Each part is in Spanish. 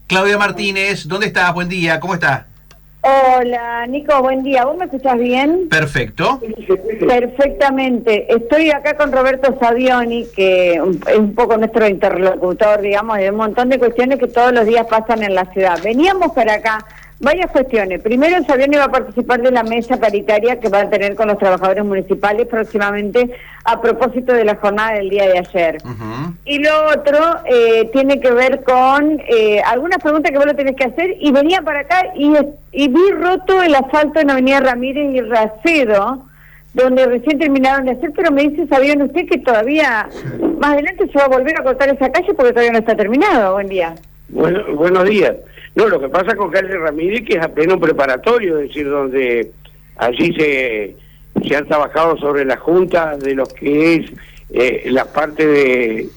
Claudia Martínez, ¿dónde estás? Buen día, ¿cómo estás? Hola, Nico, buen día. ¿Vos me escuchás bien? Perfecto. Perfectamente. Estoy acá con Roberto Savioni, que es un poco nuestro interlocutor, digamos, de un montón de cuestiones que todos los días pasan en la ciudad. Veníamos para acá, varias cuestiones. Primero, Savioni va a participar de la mesa paritaria que va a tener con los trabajadores municipales próximamente a propósito de la jornada del día de ayer. Y lo otro tiene que ver con algunas preguntas que vos lo tenés que hacer, y venía para acá y vi roto el asfalto en Avenida Ramírez y Racedo, donde recién terminaron de hacer, pero me dice, ¿sabían usted que todavía más adelante se va a volver a cortar esa calle porque todavía no está terminado? Buen día. Bueno, buenos días. No, lo que pasa con calle Ramírez que es apenas un preparatorio, es decir, donde allí se han trabajado sobre la junta de lo que es la parte de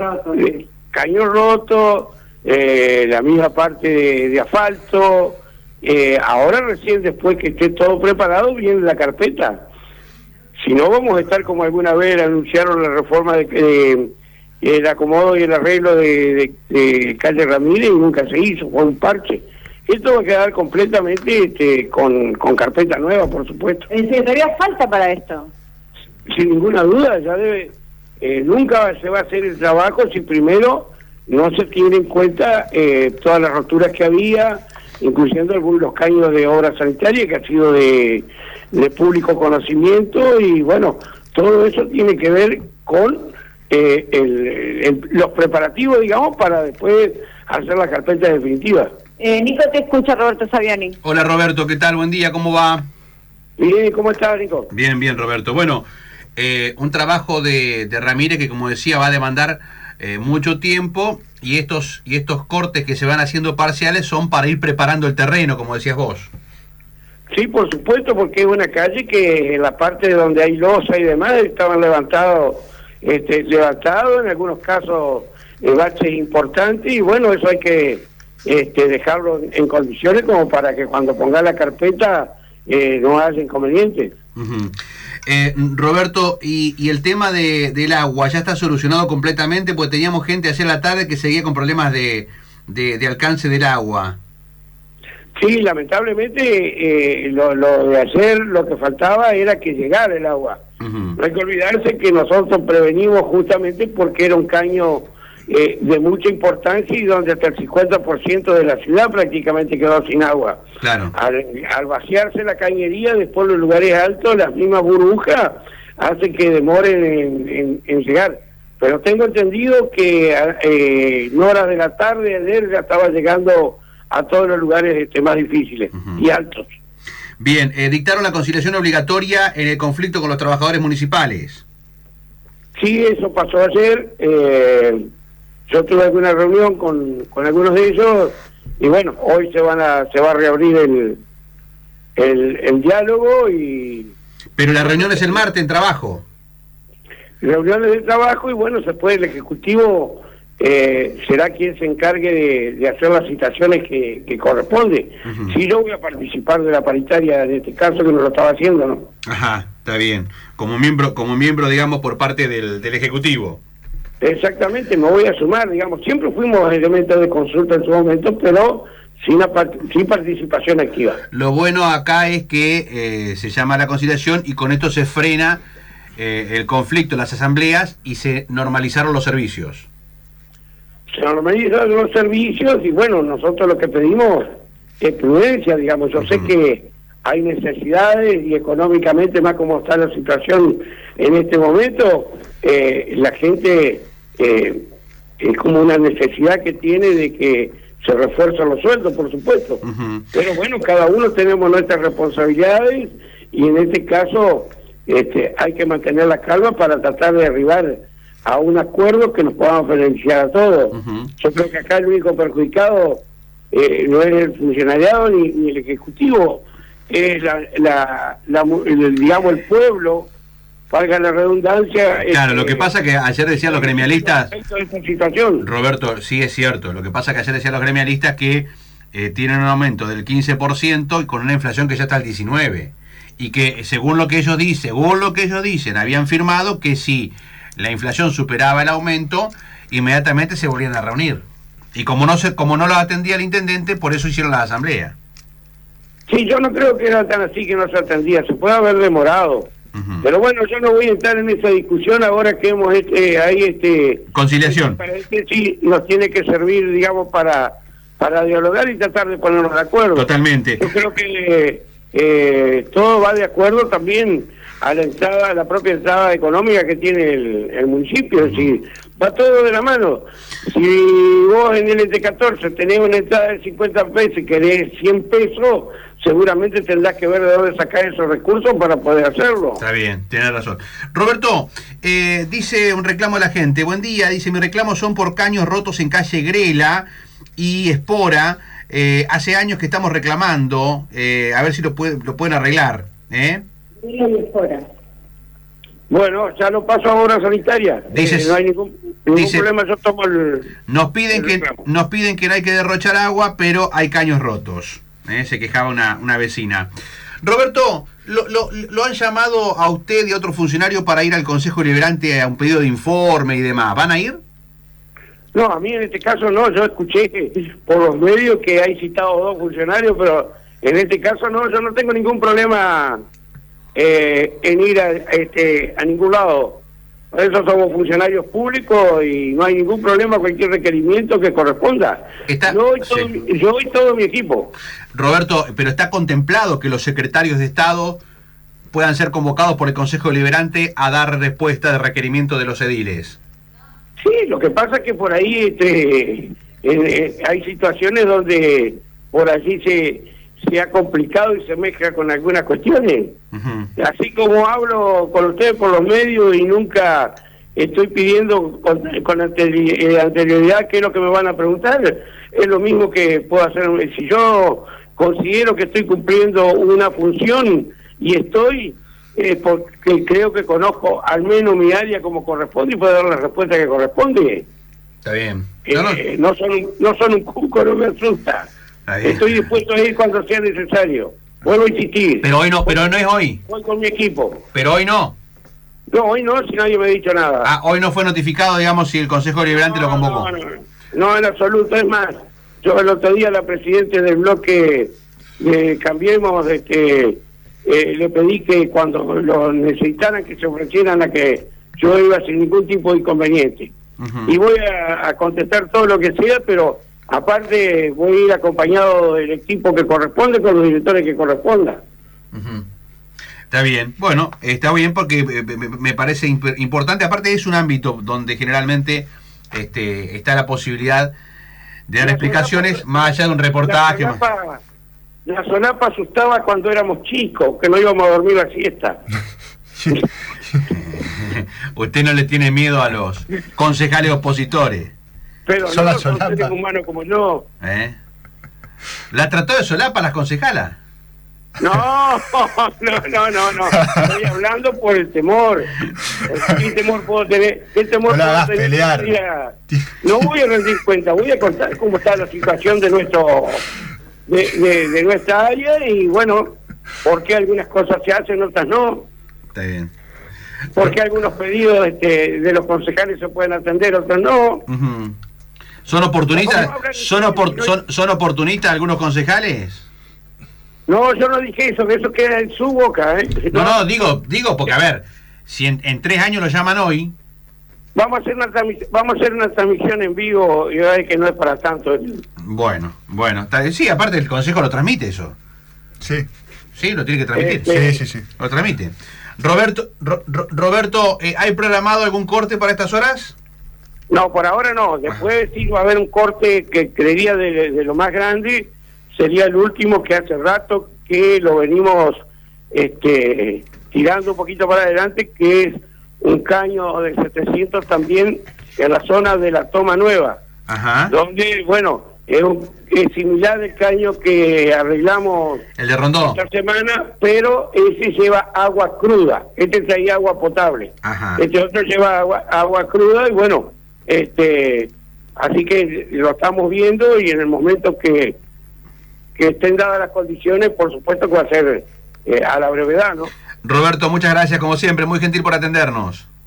cañón roto, la misma parte de asfalto. Ahora recién, después que esté todo preparado, viene la carpeta. Si no, vamos a estar como alguna vez anunciaron la reforma de el acomodo y el arreglo de calle Ramírez y nunca se hizo, fue un parche. Esto va a quedar completamente con carpeta nueva, por supuesto. ¿En serio todavía falta para esto? Sin ninguna duda, ya debe... nunca se va a hacer el trabajo si primero no se tiene en cuenta todas las roturas que había, incluyendo algunos los caños de obra sanitaria que ha sido de público conocimiento, y bueno, todo eso tiene que ver con los preparativos, digamos, para después hacer la carpeta definitiva. Nico, te escucha Roberto Savioni. Hola Roberto, ¿qué tal? Buen día, ¿cómo va? Bien, ¿cómo estás, Nico? Bien, bien, Roberto. Bueno, un trabajo de Ramírez que, como decía, va a demandar mucho tiempo, y estos cortes que se van haciendo parciales son para ir preparando el terreno, como decías vos. Sí, por supuesto, porque es una calle que en la parte donde hay losa y demás estaban levantados, en algunos casos baches importantes, y bueno, eso hay que dejarlo en condiciones como para que cuando ponga la carpeta no haya inconvenientes. Roberto, y el tema del agua, ¿ya está solucionado completamente? Pues teníamos gente ayer a la tarde que seguía con problemas de alcance del agua. Sí, lamentablemente lo de ayer lo que faltaba era que llegara el agua. No hay que olvidarse que nosotros prevenimos justamente porque era un caño de mucha importancia y donde hasta el 50% de la ciudad prácticamente quedó sin agua. Claro. Al vaciarse la cañería, después los lugares altos, las mismas burbujas hacen que demoren en llegar. Pero tengo entendido que en horas de la tarde ayer ya estaba llegando a todos los lugares más difíciles y altos. Bien, dictaron la conciliación obligatoria en el conflicto con los trabajadores municipales. Sí, eso pasó ayer. Yo tuve alguna reunión con algunos de ellos y bueno, hoy se va a reabrir el diálogo y... Pero la reunión es el martes en trabajo. Reuniones de trabajo y bueno, después el Ejecutivo será quien se encargue de hacer las citaciones que corresponde. Sí, yo voy a participar de la paritaria en este caso, que no lo estaba haciendo, ¿no? Ajá, está bien. Como miembro, digamos, por parte del Ejecutivo. Exactamente, me voy a sumar, digamos. Siempre fuimos elementos de consulta en su momento, pero sin participación activa. Lo bueno acá es que se llama la conciliación y con esto se frena el conflicto en las asambleas y se normalizaron los servicios. Se normalizaron los servicios y bueno, nosotros lo que pedimos es prudencia, digamos. Yo sé que hay necesidades y económicamente, más como está la situación en este momento, la gente es como una necesidad que tiene de que se refuerzan los sueldos, por supuesto. Pero bueno, cada uno tenemos nuestras responsabilidades y en este caso hay que mantener la calma para tratar de arribar a un acuerdo que nos podamos beneficiar a todos. Yo creo que acá el único perjudicado no es el funcionariado ni el ejecutivo, es digamos el pueblo, valga la redundancia. Claro, lo que pasa que ayer decían los gremialistas, Roberto, sí es cierto, lo que pasa que ayer decían los gremialistas que tienen un aumento del 15% y con una inflación que ya está al 19%, y que según lo que ellos dicen, habían firmado que si la inflación superaba el aumento, inmediatamente se volvían a reunir. Y como no lo atendía el intendente, por eso hicieron la asamblea. Sí, yo no creo que era tan así que no se atendía, se puede haber demorado. Pero bueno, yo no voy a entrar en esa discusión ahora que hemos conciliación. Para sí nos tiene que servir, digamos, para dialogar y tratar de ponernos de acuerdo. Totalmente. Yo creo que todo va de acuerdo también a la propia entrada económica que tiene el municipio. Es decir, va todo de la mano. Si vos en el ET14 tenés una entrada de 50 pesos y querés 100 pesos, seguramente tendrás que ver de dónde sacar esos recursos para poder hacerlo. Está bien, tienes razón. Roberto, dice un reclamo de la gente. Buen día, dice, mis reclamos son por caños rotos en calle Grela y Espora. Hace años que estamos reclamando, a ver si lo pueden arreglar. Bueno, ya lo paso a obra sanitaria. No hay ningún problema, yo tomo nos piden que no hay que derrochar agua, pero hay caños rotos. Se quejaba una vecina. Roberto, ¿lo han llamado a usted y a otro funcionario para ir al Consejo Deliberante a un pedido de informe y demás? ¿Van a ir? No, a mí en este caso no. Yo escuché por los medios que hay citado 2 funcionarios, pero en este caso no. Yo no tengo ningún problema en ir a ningún lado. Por eso somos funcionarios públicos y no hay ningún problema, cualquier requerimiento que corresponda. Yo y todo mi equipo. Roberto, pero ¿está contemplado que los secretarios de Estado puedan ser convocados por el Consejo Deliberante a dar respuesta de requerimiento de los ediles? Sí, lo que pasa es que por ahí hay situaciones donde por allí se ha complicado y se mezcla con algunas cuestiones. Así como hablo con ustedes por los medios y nunca estoy pidiendo con anterioridad qué es lo que me van a preguntar, es lo mismo que puedo hacer. Si yo considero que estoy cumpliendo una función y estoy, porque creo que conozco al menos mi área como corresponde y puedo dar la respuesta que corresponde. Está bien. No son un cuco, no me asusta. Estoy dispuesto a ir cuando sea necesario. Vuelvo a insistir. Pero hoy no es hoy. Voy con mi equipo. Pero hoy no. No, hoy no, si nadie me ha dicho nada. Hoy no fue notificado, digamos, si el Consejo Deliberante lo convocó. No, en absoluto. Es más, yo el otro día a la presidenta del bloque de Cambiemos, le pedí que cuando lo necesitaran que se ofrecieran a que yo iba sin ningún tipo de inconveniente. Y voy a contestar todo lo que sea, pero aparte voy a ir acompañado del equipo que corresponde con los directores que correspondan. Está bien, bueno, está bien porque me parece importante. Aparte es un ámbito donde generalmente está la posibilidad de dar explicaciones más allá de un reportaje. La solapa asustaba cuando éramos chicos, que no íbamos a dormir la siesta. Usted no le tiene miedo a los concejales opositores. Pero son seres humanos como yo. ¿La trató de solapa las concejalas? No. Estoy hablando por el temor. ¿Qué temor puedo tener? ¿Qué temor no puedo tener? Pelear. No voy a rendir cuenta, voy a contar cómo está la situación de de nuestra área y bueno, por qué algunas cosas se hacen, otras no. Está bien. ¿Por qué algunos pedidos de los concejales se pueden atender, otros no? ¿Son oportunistas? ¿Son oportunistas algunos concejales? No, yo no dije eso, que eso queda en su boca, No, digo, porque a ver, si en 3 años lo llaman hoy. Vamos a hacer una transmisión en vivo y ver que no es para tanto. Bueno, sí, aparte el consejo lo transmite eso. Sí. Sí, lo tiene que transmitir. Sí. Lo transmite. Roberto, ¿hay programado algún corte para estas horas? No, por ahora no. Después sí va a haber un corte que creería de lo más grande. Sería el último, que hace rato que lo venimos tirando un poquito para adelante, que es un caño de 700 también en la zona de la Toma Nueva. Donde, bueno, es similar al caño que arreglamos el de Rondó esta semana, pero ese lleva agua cruda. Este traía agua potable. Este otro lleva agua cruda y bueno, así que lo estamos viendo y en el momento que estén dadas las condiciones, por supuesto que va a ser a la brevedad, ¿no? Roberto, muchas gracias como siempre, muy gentil por atendernos.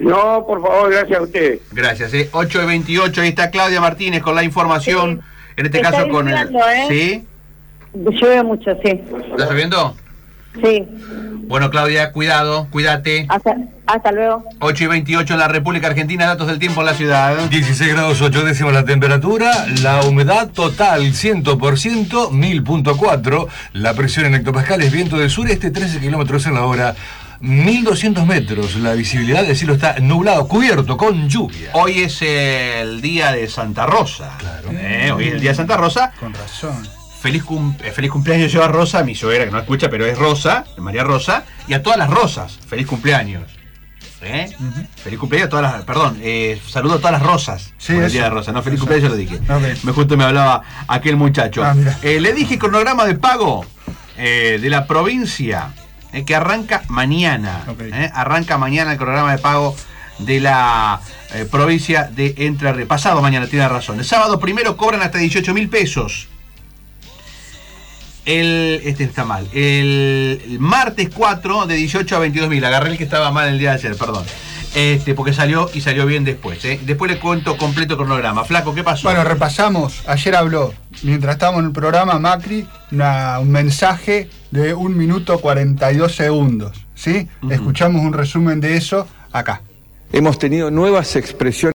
No, por favor, gracias a usted. Gracias, 8:28, ahí está Claudia Martínez con la información, Sí. en este caso con lloviendo, el... ¿Sí? Llueve mucho, sí. ¿Estás lloviendo? Sí. Bueno, Claudia, cuidado, cuídate. Hasta luego. 8:28 en la República Argentina, datos del tiempo en la ciudad. 16 grados 8 décimas la temperatura, la humedad total 100%, 1000.4, la presión en hectopascales, viento del sureste 13 kilómetros en la hora, 1200 metros, la visibilidad del cielo está nublado, cubierto con lluvia. Hoy es el día de Santa Rosa. Claro. Hoy es el día de Santa Rosa. Con razón. Feliz cumpleaños yo a Rosa, mi suegra que no escucha, pero es Rosa, María Rosa, y a todas las Rosas, feliz cumpleaños. Feliz cumpleaños a todas las, perdón, saludo a todas las Rosas, sí, por el eso. día de Rosa, no, feliz cumpleaños, yo lo dije. Okay. Justo me hablaba aquel muchacho. Le dije cronograma de pago de la provincia, que arranca mañana. Okay. Arranca mañana el cronograma de pago de la provincia de Entre Ríos. Pasado mañana, tiene razón. El sábado primero cobran hasta 18.000 pesos. Este está mal. El martes 4 de 18 a 22.000. Agarré el que estaba mal el día de ayer, perdón. Porque salió bien después. Después le cuento completo cronograma. Flaco, ¿qué pasó? Bueno, repasamos. Ayer habló, mientras estábamos en el programa, Macri, un mensaje de 1 minuto 42 segundos. ¿Sí? Escuchamos un resumen de eso acá. Hemos tenido nuevas expresiones